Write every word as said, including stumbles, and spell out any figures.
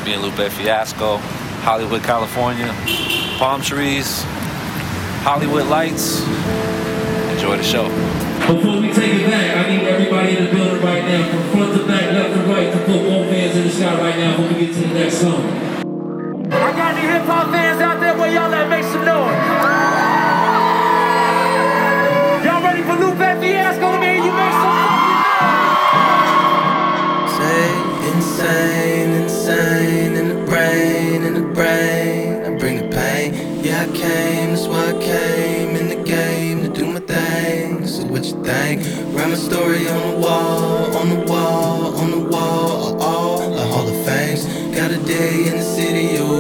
Me and Lupe Fiasco, Hollywood, California, palm trees, Hollywood lights. Enjoy the show. Before we take it back, I need everybody in the building right now, from front to back, left to right, to put both hands in the sky right now before we get to the next song. I got any hip-hop fans out there where y'all at? Make some noise. Y'all ready for Lupe Fiasco? Let me hear you make some noise. Say insane, insane, in the brain, in the brain. I bring the pain. Yeah, I came, that's why I came in the game to do my thing. So what you think? Write my story on the wall, on the wall, on the wall. All the Hall of Fames. Got a day in the city, you